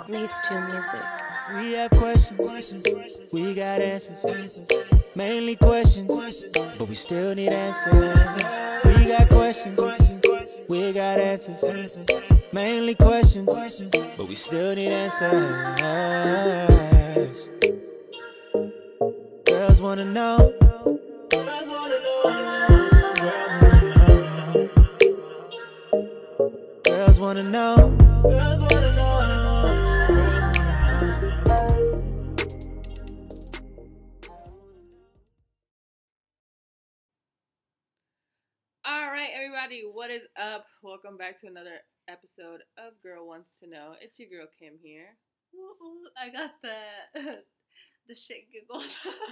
These two music. We have questions, we got answers. Mainly questions, but we still need answers. We got questions, we got answers. Mainly questions, but we still need answers. Girls wanna know. Girls wanna know. Girls wanna know. Girls wanna know. All right, everybody, what is up? Welcome back to another episode of Girl Wants to Know. It's your girl Kim here. Ooh, I got the the shit giggles.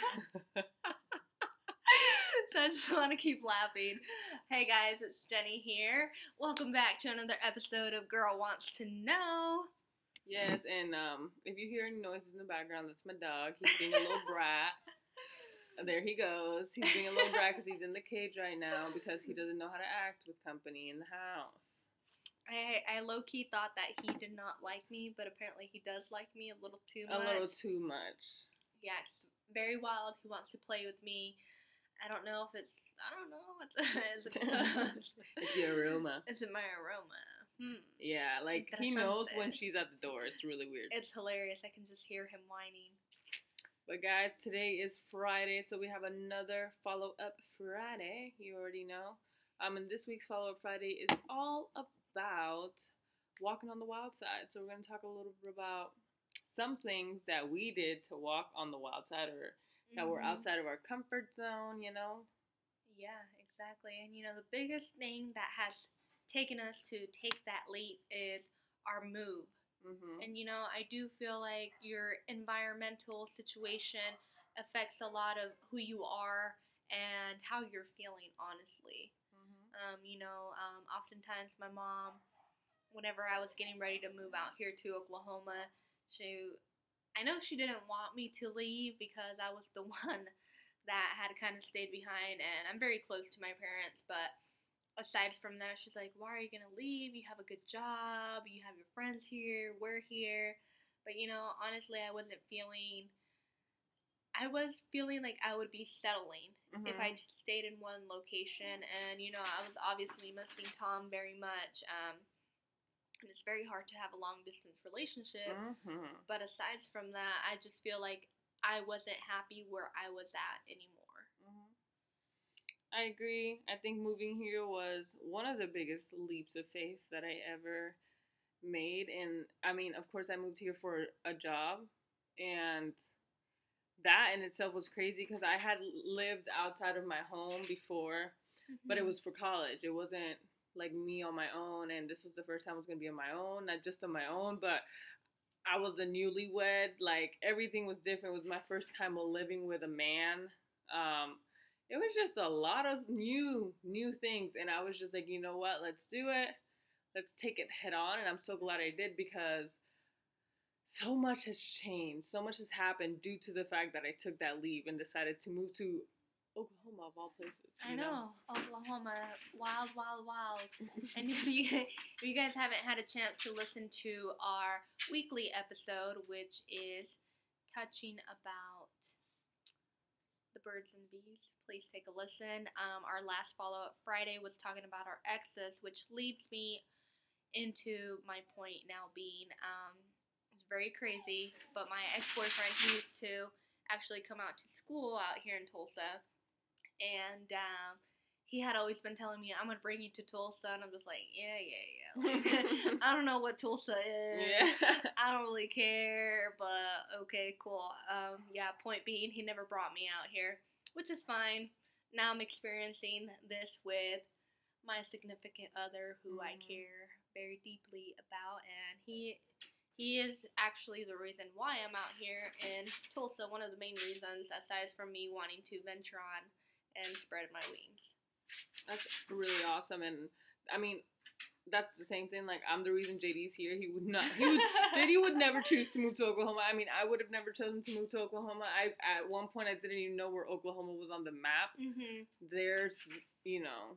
So I just want to keep laughing. Hey guys, it's Jenny here. Welcome back to another episode of Girl Wants to Know. Yes, and if you hear any noises in the background, that's my dog. He's being a little brat. There he goes. He's being a little brat because he's in the cage right now because he doesn't know how to act with company in the house. I low-key thought that he did not like me, but apparently he does like me a little too much. A little too much. Yeah, it's very wild. He wants to play with me. I don't know if it's, I don't know. It's your aroma. Is it my aroma? Yeah, like he knows when she's at the door. It's really weird. It's hilarious. I can just hear him whining. But guys, today is Friday, so we have another follow-up Friday. You already know. And this week's follow-up Friday is all about walking on the wild side. So we're going to talk a little bit about some things that we did to walk on the wild side, or that were outside of our comfort zone, you know? Yeah, exactly. And you know, the biggest thing that has taken us to take that leap is our move. And you know, I do feel like your environmental situation affects a lot of who you are and how you're feeling, honestly. Oftentimes my mom, whenever I was getting ready to move out here to Oklahoma, I know she didn't want me to leave because I was the one that had kind of stayed behind, and I'm very close to my parents, but aside from that, she's like, why are you going to leave? You have a good job, you have your friends here, we're here. But you know, honestly, I was feeling like I would be settling if I stayed in one location, and you know, I was obviously missing Tom very much. And it's very hard to have a long distance relationship. But aside from that, I just feel like I wasn't happy where I was at anymore. I agree. I think moving here was one of the biggest leaps of faith that I ever made. And I mean, of course, I moved here for a job, and that in itself was crazy because I had lived outside of my home before, but it was for college. It wasn't like me on my own, and this was the first time I was going to be on my own, not just on my own, but I was a newlywed. Like, everything was different. It was my first time living with a man. It was just a lot of new things, and I was just like, you know what, let's do it. Let's take it head on, and I'm so glad I did because so much has changed. So much has happened due to the fact that I took that leave and decided to move to Oklahoma, of all places. I know, Oklahoma, wild, wild, wild. And if you guys haven't had a chance to listen to our weekly episode, which is touching about the birds and bees, please take a listen. Our last follow-up Friday was talking about our exes, which leads me into my point now being, it's very crazy, but my ex-boyfriend, he used to actually come out to school out here in Tulsa. And he had always been telling me, I'm going to bring you to Tulsa. And I'm just like, yeah. Like, I don't know what Tulsa is. Yeah. I don't really care, but okay, cool. Point being, he never brought me out here, which is fine. Now I'm experiencing this with my significant other who I care very deeply about. And he is actually the reason why I'm out here in Tulsa. One of the main reasons, aside from me wanting to venture on and spread my wings. That's really awesome. And I mean, that's the same thing. Like, I'm the reason JD's here. JD would never choose to move to Oklahoma. I mean, I would have never chosen to move to Oklahoma. At one point, I didn't even know where Oklahoma was on the map. There's,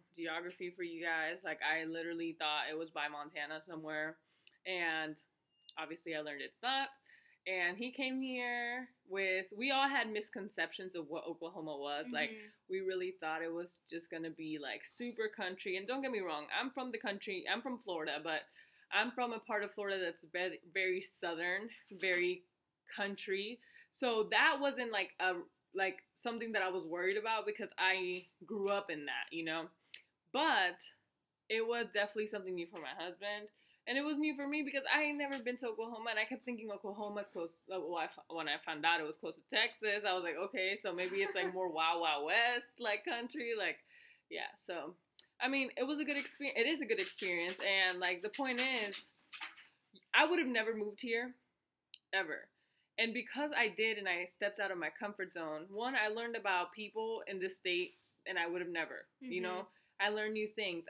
geography for you guys. Like, I literally thought it was by Montana somewhere. And Obviously, I learned it's not. And he came here with, we all had misconceptions of what Oklahoma was. Like, we really thought it was just going to be like super country. And don't get me wrong, I'm from the country, I'm from Florida, but I'm from a part of Florida that's very, very southern, very country. So that wasn't like like something that I was worried about because I grew up in that, you know. But it was definitely something new for my husband. And it was new for me because I ain't never been to Oklahoma, and I kept thinking Oklahoma's close. Well, when I found out it was close to Texas, I was like, okay, so maybe it's like more Wild Wild West like country, like, yeah. So, I mean, it was a good experience. It is a good experience, and like the point is, I would have never moved here, ever. And because I did, and I stepped out of my comfort zone, one, I learned about people in this state, and I would have never, you know, I learned new things.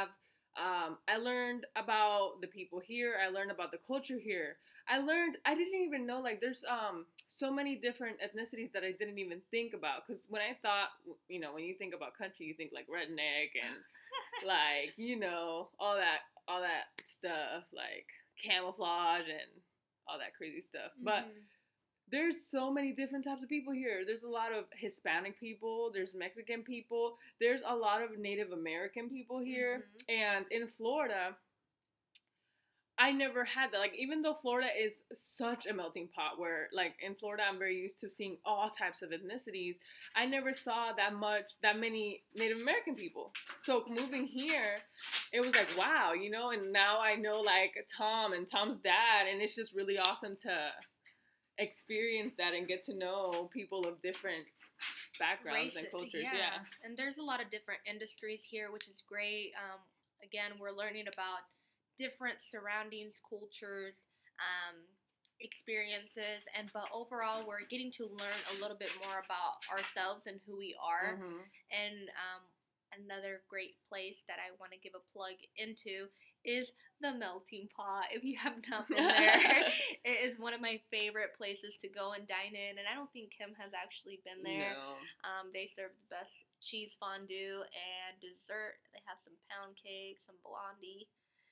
I learned about the people here. I learned about the culture here. I didn't even know, like, there's so many different ethnicities that I didn't even think about. Because when I thought, you know, when you think about country, you think like redneck and like, you know, all that stuff, like camouflage and all that crazy stuff. But there's so many different types of people here. There's a lot of Hispanic people. There's Mexican people. There's a lot of Native American people here. And in Florida, I never had that. Like, even though Florida is such a melting pot where, like, in Florida, I'm very used to seeing all types of ethnicities, I never saw that many Native American people. So moving here, it was like, wow, you know, and now I know, like, Tom and Tom's dad, and it's just really awesome to experience that and get to know people of different backgrounds and cultures. Yeah. And there's a lot of different industries here, which is great. Again, we're learning about different surroundings, cultures, experiences, but overall we're getting to learn a little bit more about ourselves and who we are. And another great place that I want to give a plug into is the Melting Pot. If you have not been there, it is one of my favorite places to go and dine in, and I don't think Kim has actually been there. No. They serve the best cheese fondue and dessert. They have some pound cake, some blondie.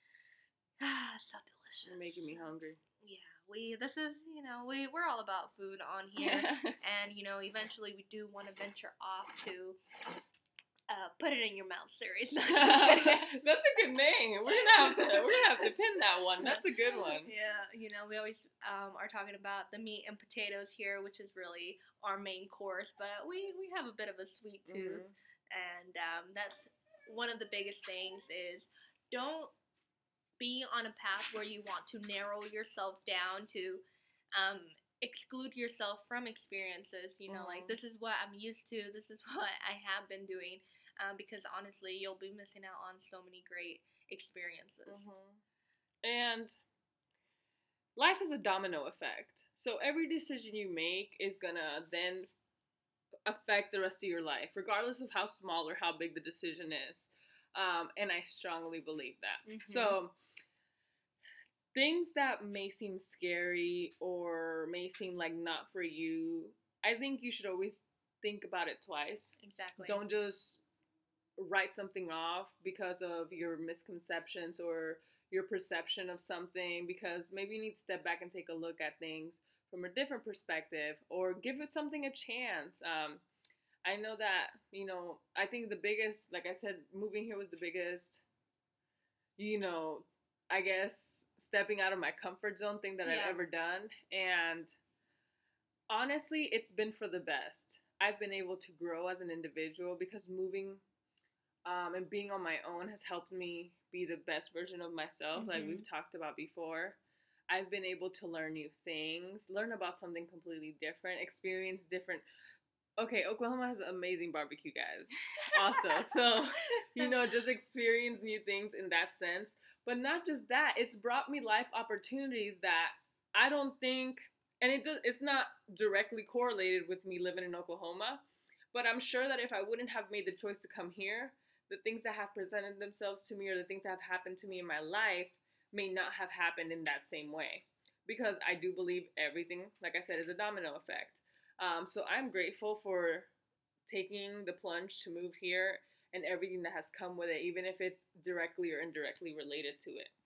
So delicious. You're making me hungry. Yeah, we're all about food on here. And, you know, eventually we do want to venture off to Put It in Your Mouth series. That's a good name. We're gonna have to pin that one. That's a good one. Yeah, you know, we always are talking about the meat and potatoes here, which is really our main course, but we have a bit of a sweet tooth. And that's one of the biggest things is don't be on a path where you want to narrow yourself down to exclude yourself from experiences. You know, like, this is what I'm used to. This is what I have been doing. Because honestly, you'll be missing out on so many great experiences. And life is a domino effect. So every decision you make is gonna then affect the rest of your life, regardless of how small or how big the decision is. And I strongly believe that. So things that may seem scary or may seem like not for you, I think you should always think about it twice. Exactly. Don't just write something off because of your misconceptions or your perception of something, because maybe you need to step back and take a look at things from a different perspective, or give it something a chance. I know that, you know, I think the biggest, like I said, moving here was the biggest, you know, I guess, stepping out of my comfort zone thing that I've ever done. And honestly, it's been for the best. I've been able to grow as an individual because moving and being on my own has helped me be the best version of myself, like we've talked about before. I've been able to learn new things, learn about something completely different, experience different. Okay, Oklahoma has amazing barbecue, guys. Also, so, you know, just experience new things in that sense. But not just that, it's brought me life opportunities that I don't think, and it's not directly correlated with me living in Oklahoma, but I'm sure that if I wouldn't have made the choice to come here, the things that have presented themselves to me or the things that have happened to me in my life may not have happened in that same way. Because I do believe everything, like I said, is a domino effect. So I'm grateful for taking the plunge to move here and everything that has come with it, even if it's directly or indirectly related to it.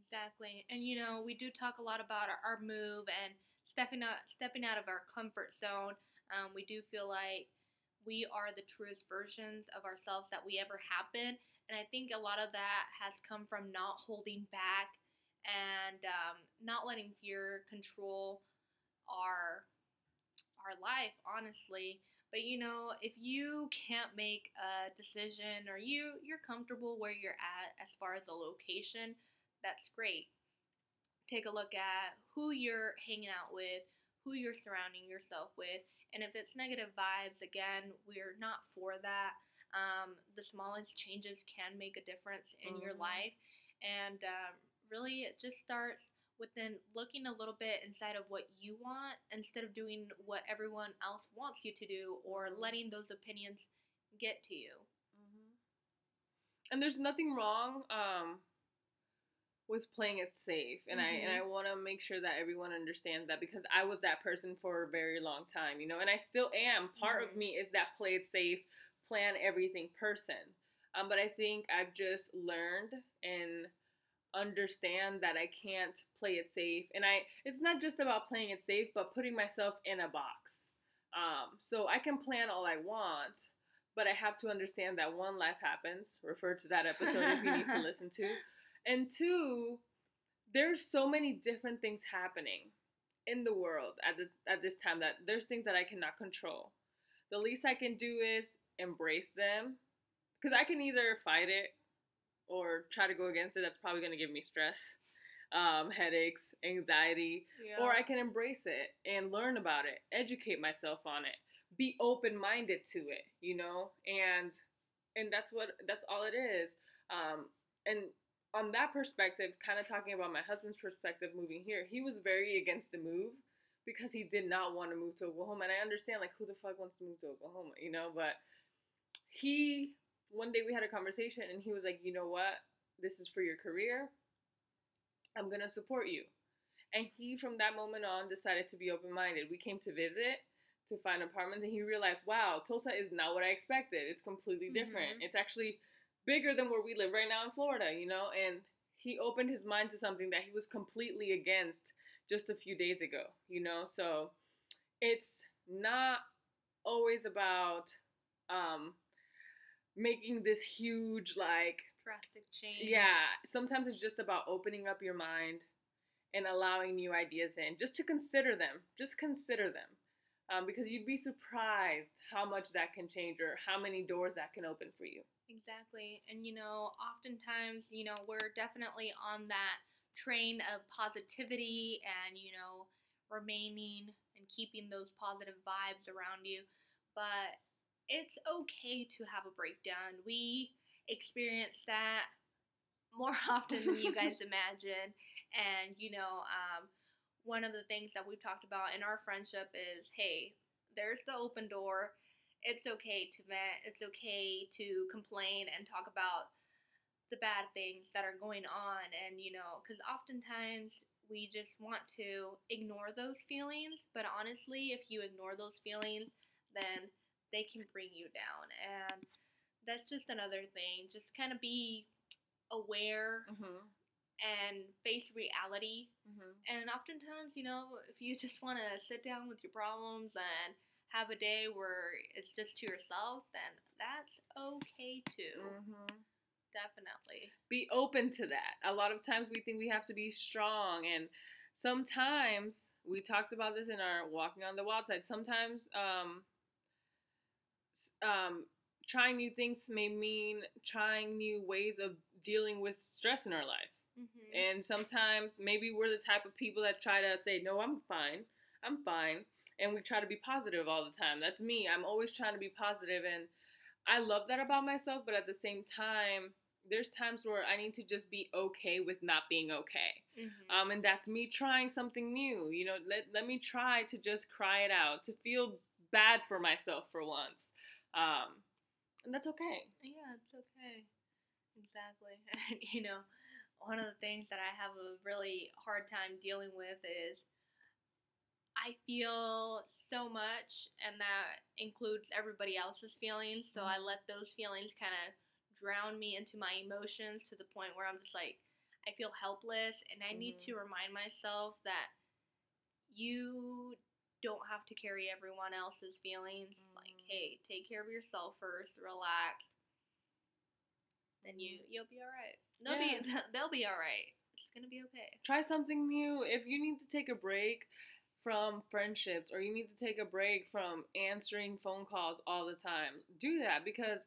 Exactly. And we do talk a lot about our move and stepping out of our comfort zone. We do feel like we are the truest versions of ourselves that we ever have been. And I think a lot of that has come from not holding back and not letting fear control our life, honestly. But if you can't make a decision or you're comfortable where you're at as far as the location, that's great. Take a look at who you're hanging out with, who you're surrounding yourself with, and if it's negative vibes, again, we're not for that. The smallest changes can make a difference in your life, and really, it just starts within looking a little bit inside of what you want instead of doing what everyone else wants you to do or letting those opinions get to you. And there's nothing wrong with playing it safe, and I want to make sure that everyone understands that, because I was that person for a very long time, and I still am. Part of me is that play it safe, plan everything person. But I think I've just learned and understand that I can't play it safe, and it's not just about playing it safe, but putting myself in a box. So I can plan all I want, but I have to understand that one, life happens. Refer to that episode if you need to listen to. And two, there's so many different things happening in the world at this time that there's things that I cannot control. The least I can do is embrace them, because I can either fight it or try to go against it. That's probably going to give me stress, headaches, anxiety. Yeah. Or I can embrace it and learn about it, educate myself on it, be open-minded to it, and that's all it is. And on that perspective, kind of talking about my husband's perspective moving here, he was very against the move because he did not want to move to Oklahoma. And I understand, like, who the fuck wants to move to Oklahoma, But one day we had a conversation and he was like, you know what? This is for your career. I'm going to support you. And he, from that moment on, decided to be open-minded. We came to visit, to find apartments, and he realized, wow, Tulsa is not what I expected. It's completely different. It's actually bigger than where we live right now in Florida, and he opened his mind to something that he was completely against just a few days ago, so it's not always about making this huge, like, drastic change. Yeah, sometimes it's just about opening up your mind and allowing new ideas in, just to consider them. Just consider them. Because you'd be surprised how much that can change or how many doors that can open for you. Exactly. And, oftentimes, we're definitely on that train of positivity and, remaining and keeping those positive vibes around you. But it's okay to have a breakdown. We experience that more often than you guys imagine. And, one of the things that we've talked about in our friendship is, hey, there's the open door. It's okay to vent. It's okay to complain and talk about the bad things that are going on. And, because oftentimes we just want to ignore those feelings. But honestly, if you ignore those feelings, then they can bring you down. And that's just another thing. Just kind of be aware and face reality. And oftentimes, if you just want to sit down with your problems and have a day where it's just to yourself, then that's okay too. Definitely. Be open to that. A lot of times we think we have to be strong, and sometimes, we talked about this in our Walking on the Wild Side, sometimes trying new things may mean trying new ways of dealing with stress in our life. And sometimes maybe we're the type of people that try to say, no, I'm fine. And we try to be positive all the time. That's me. I'm always trying to be positive, and I love that about myself. But at the same time, there's times where I need to just be okay with not being okay. And that's me trying something new. Let me try to just cry it out, to feel bad for myself for once. And that's okay. Yeah, it's okay. Exactly. And, one of the things that I have a really hard time dealing with is I feel so much, and that includes everybody else's feelings. So I let those feelings kind of drown me into my emotions to the point where I'm just like, I feel helpless, and I need to remind myself that you don't have to carry everyone else's feelings. Like, hey, take care of yourself first, relax, then you'll be all right. They'll be all right. It's gonna be okay. Try something new. If you need to take a break from friendships, or you need to take a break from answering phone calls all the time, do that, because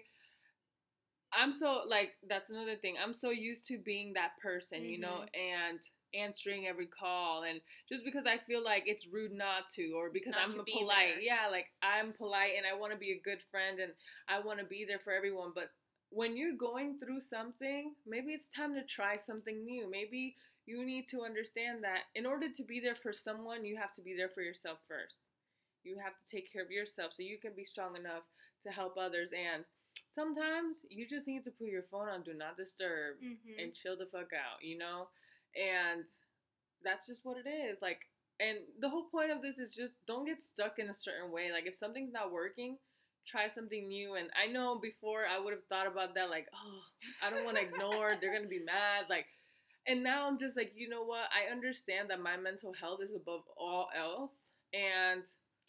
I'm so, like, that's another thing. I'm so used to being that person, you know, and answering every call, and just because I feel like it's rude not to, or because I'm polite. Yeah, like, I'm polite and I want to be a good friend and I want to be there for everyone, but when you're going through something, maybe it's time to try something new. Maybe you need to understand that in order to be there for someone, you have to be there for yourself first. You have to take care of yourself so you can be strong enough to help others. And sometimes you just need to put your phone on do not disturb and chill the fuck out, you know? And that's just what it is. Like, and the whole point of this is just don't get stuck in a certain way. Like, if something's not working, try something new. And I know before I would have thought about that, like, oh, I don't want to ignore, they're going to be mad. Like, and now I'm just like, you know what? I understand that my mental health is above all else. And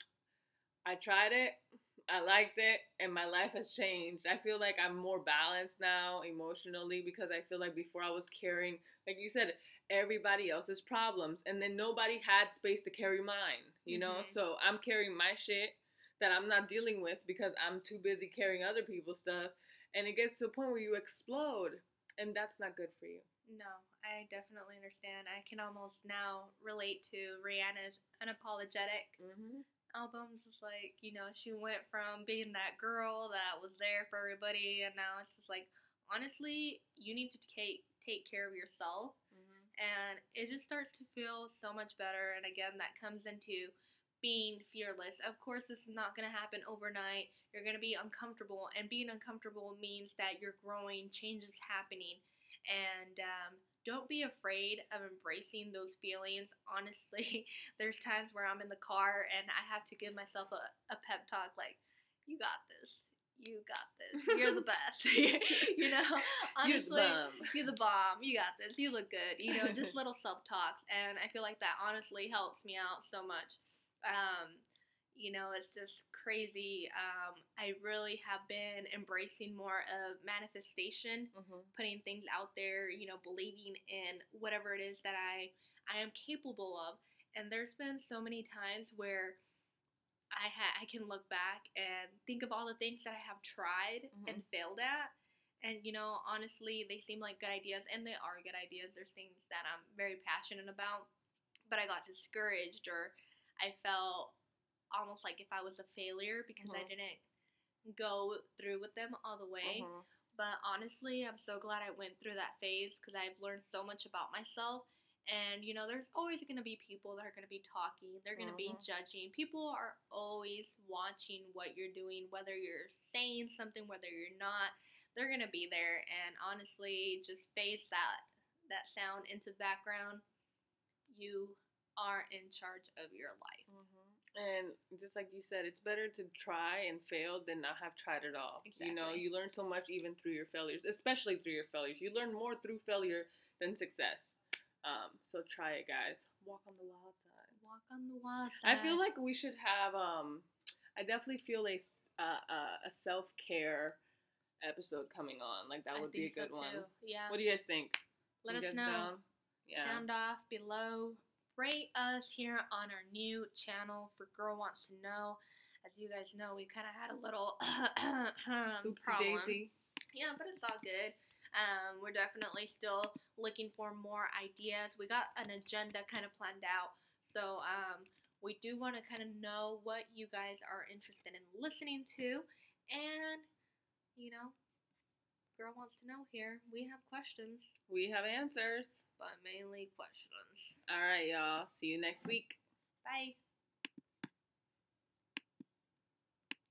I tried it. I liked it, and my life has changed. I feel like I'm more balanced now emotionally, because I feel like before I was carrying, like you said, everybody else's problems, and then nobody had space to carry mine, you know? So I'm carrying my shit that I'm not dealing with because I'm too busy carrying other people's stuff, and it gets to a point where you explode, and that's not good for you. No, I definitely understand. I can almost now relate to Rihanna's Unapologetic albums. Is like, you know, she went from being that girl that was there for everybody, and now it's just like, honestly, you need to take care of yourself, and it just starts to feel so much better. And again, that comes into being fearless. Of course, this is not going to happen overnight. You're going to be uncomfortable, and being uncomfortable means that you're growing, change is happening, and don't be afraid of embracing those feelings. Honestly, there's times where I'm in the car and I have to give myself a pep talk, like, you got this. You got this. You're the best. You know, honestly, you're the bomb. You got this. You look good. You know, just little self-talks. And I feel like that honestly helps me out so much. You know, it's just crazy. I really have been embracing more of manifestation, putting things out there, you know, believing in whatever it is that I am capable of. And there's been so many times where I can look back and think of all the things that I have tried and failed at. And, you know, honestly, they seem like good ideas, and they are good ideas. There's things that I'm very passionate about, but I got discouraged, or I felt almost like if I was a failure because I didn't go through with them all the way. But honestly, I'm so glad I went through that phase, because I've learned so much about myself. And, you know, there's always going to be people that are going to be talking. They're going to be judging. People are always watching what you're doing, whether you're saying something, whether you're not. They're going to be there. And honestly, just face that sound into the background. You are in charge of your life. And just like you said, it's better to try and fail than not have tried at all. Exactly. You know, you learn so much even through your failures, especially through your failures. You learn more through failure than success. So try it, guys. Walk on the wild side. Walk on the wild side. I feel like we should have, I definitely feel a self-care episode coming on. Like, that would be a good one. Yeah. What do you guys think? Let us know. Yeah. Sound off below. Rate us here on our new channel for Girl Wants to Know. As you guys know, we kind of had a little problem. Daisy. Yeah, but it's all good. We're definitely still looking for more ideas. We got an agenda kind of planned out. So we do want to kind of know what you guys are interested in listening to. And, you know, Girl Wants to Know here. We have questions. We have answers. But mainly questions. All right, y'all. See you next week. Bye.